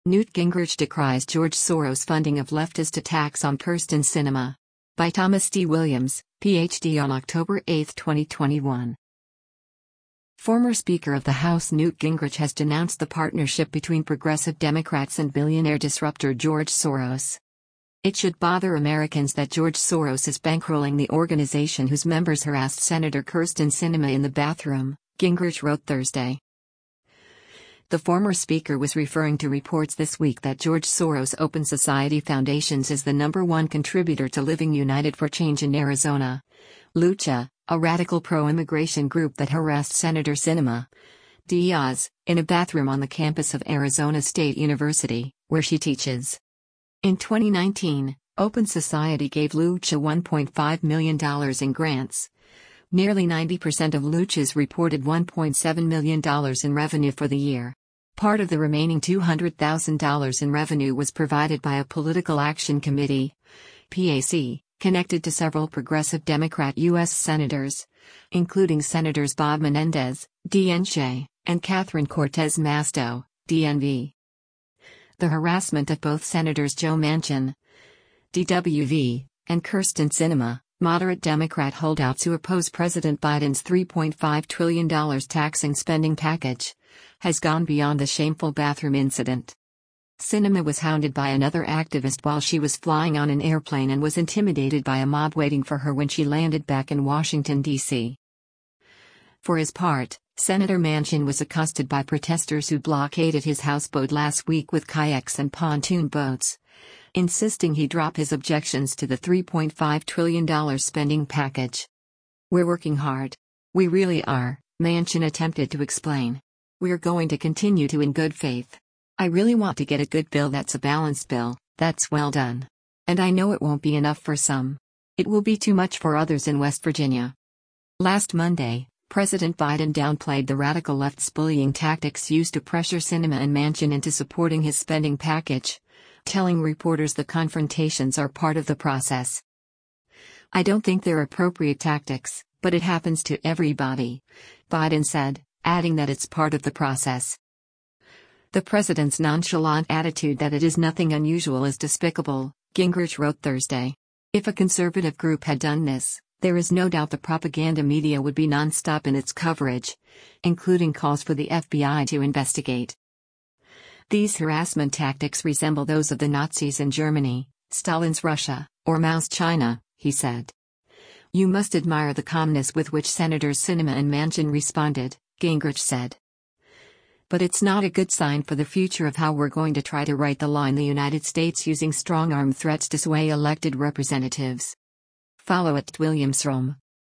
Newt Gingrich decries George Soros funding of leftist attacks on Kyrsten Sinema. By Thomas D. Williams, Ph.D. on October 8, 2021. Former Speaker of the House Newt Gingrich has denounced the partnership between progressive Democrats and billionaire disruptor George Soros. It should bother Americans that George Soros is bankrolling the organization whose members harassed Senator Kyrsten Sinema in the bathroom, Gingrich wrote Thursday. The former speaker was referring to reports this week that George Soros' Open Society Foundations is the #1 contributor to Living United for Change in Arizona. Lucha, a radical pro-immigration group that harassed Senator Sinema Diaz, in a bathroom on the campus of Arizona State University, where she teaches. In 2019, Open Society gave Lucha $1.5 million in grants. Nearly 90% of Lucha's reported $1.7 million in revenue for the year. Part of the remaining $200,000 in revenue was provided by a Political Action Committee, PAC, connected to several progressive Democrat U.S. senators, including Senators Bob Menendez, DNC, and Catherine Cortez Masto, DNV. The harassment of both Senators Joe Manchin, DWV, and Kyrsten Sinema, moderate Democrat holdouts who oppose President Biden's $3.5 trillion taxing spending package, has gone beyond the shameful bathroom incident. Sinema was hounded by another activist while she was flying on an airplane and was intimidated by a mob waiting for her when she landed back in Washington, D.C. For his part, Senator Manchin was accosted by protesters who blockaded his houseboat last week with kayaks and pontoon boats, insisting he drop his objections to the $3.5 trillion spending package. "We're working hard. We really are," Manchin attempted to explain. "We're going to continue to in good faith. I really want to get a good bill that's a balanced bill, that's well done. And I know it won't be enough for some. It will be too much for others in West Virginia." Last Monday, President Biden downplayed the radical left's bullying tactics used to pressure Sinema and Manchin into supporting his spending package, telling reporters the confrontations are part of the process. "I don't think they're appropriate tactics, but it happens to everybody," Biden said, adding that it's part of the process. The president's nonchalant attitude that it is nothing unusual is despicable, Gingrich wrote Thursday. If a conservative group had done this, there is no doubt the propaganda media would be nonstop in its coverage, including calls for the FBI to investigate. These harassment tactics resemble those of the Nazis in Germany, Stalin's Russia, or Mao's China, he said. "You must admire the calmness with which Senators Sinema and Manchin responded," Gingrich said. "But it's not a good sign for the future of how we're going to try to write the law in the United States using strong-arm threats to sway elected representatives." Follow @WilliamsRome.